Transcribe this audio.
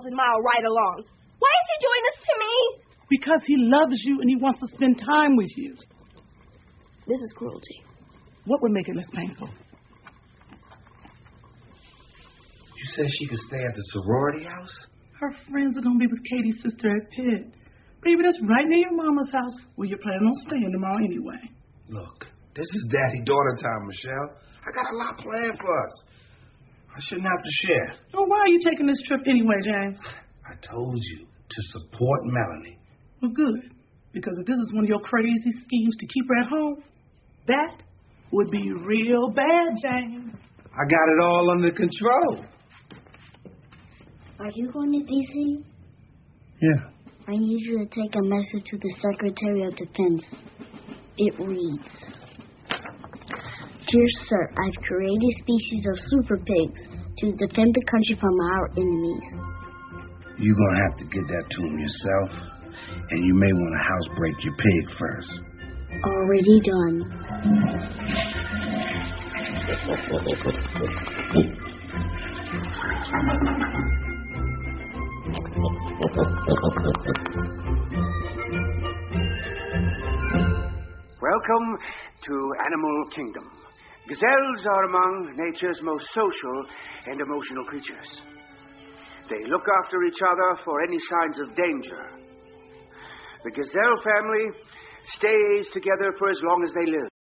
1,000-mile ride along. Why is he doing this to me? Because he loves you and he wants to spend time with you. This is cruelty. What would make it less painful? You said she could stay at the sorority house? Her friends are going to be with Katie's sister at Pitt. Baby, that's right near your mama's house where you're planning on staying tomorrow anyway. Look, this is daddy-daughter time, Michelle. I got a lot planned for us. I shouldn't have to share. So why are you taking this trip anyway, James? I told you to support Melanie. Well, good. Because if this is one of your crazy schemes to keep her at home, that would be real bad, James. I got it all under control. Are you going to D.C.? Yeah. I need you to take a message to the Secretary of Defense. It reads, Dear Sir, I've created a species of super pigs to defend the country from our enemies. You're going to have to get that to him yourself. And you may want to housebreak your pig first. Already done. Welcome to Animal Kingdom. Gazelles are among nature's most social and emotional creatures. They look after each other for any signs of danger. The gazelle family stays together for as long as they live.